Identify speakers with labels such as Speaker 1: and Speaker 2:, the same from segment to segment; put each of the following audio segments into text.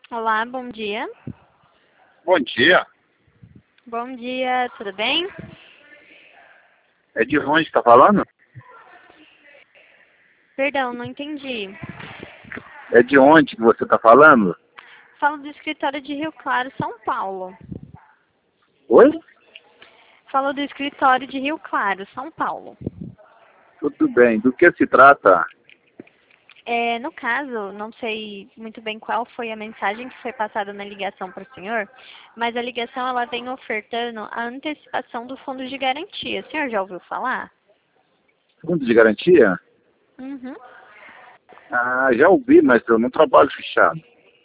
Speaker 1: Olá, bom dia.
Speaker 2: Bom dia.
Speaker 1: Bom dia, tudo bem?
Speaker 2: É de onde está falando?
Speaker 1: Perdão, não entendi.
Speaker 2: É de onde que você está falando?
Speaker 1: Falo do escritório de Rio Claro, São Paulo.
Speaker 2: Oi?
Speaker 1: Falo do escritório de Rio Claro, São Paulo.
Speaker 2: Tudo bem. Do que se trata?
Speaker 1: No caso, não sei muito bem qual foi a mensagem que foi passada na ligação para o senhor, mas a ligação ela vem ofertando a antecipação do fundo de garantia. O senhor já ouviu falar?
Speaker 2: Fundo de garantia?
Speaker 1: Uhum.
Speaker 2: Ah, já ouvi, mas eu não trabalho fechado.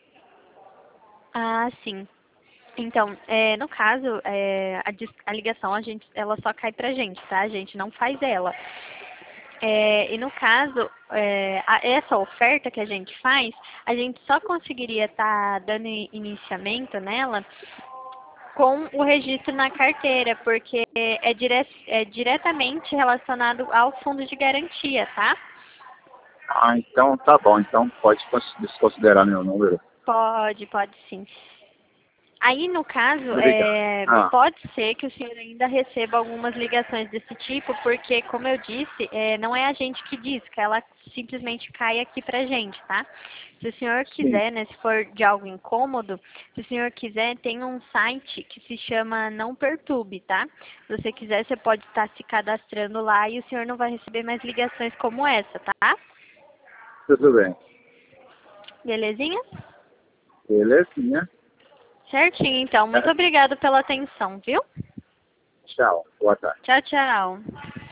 Speaker 1: Ah, sim. Então, no caso, a ligação ela só cai pra gente, tá? A gente não faz ela. E no caso, essa oferta que a gente faz, a gente só conseguiria estar dando iniciamento nela com o registro na carteira, porque é diretamente relacionado ao fundo de garantia, tá?
Speaker 2: Ah, então tá bom. Então pode desconsiderar meu número.
Speaker 1: Pode sim. Aí, no caso,
Speaker 2: Obrigado. Ah,
Speaker 1: pode ser que o senhor ainda receba algumas ligações desse tipo, porque, como eu disse, não é a gente que diz, que ela simplesmente cai aqui pra gente, tá? Se o senhor
Speaker 2: sim.
Speaker 1: quiser, né, se for de algo incômodo, se o senhor quiser, tem um site que se chama Não Perturbe, tá? Se você quiser, você pode estar se cadastrando lá e o senhor não vai receber mais ligações como essa, tá?
Speaker 2: Tudo bem.
Speaker 1: Belezinha?
Speaker 2: Belezinha.
Speaker 1: Certinho, então. Muito
Speaker 2: É,
Speaker 1: obrigado pela atenção, viu?
Speaker 2: tchau. Boa tarde.
Speaker 1: Tchau, tchau.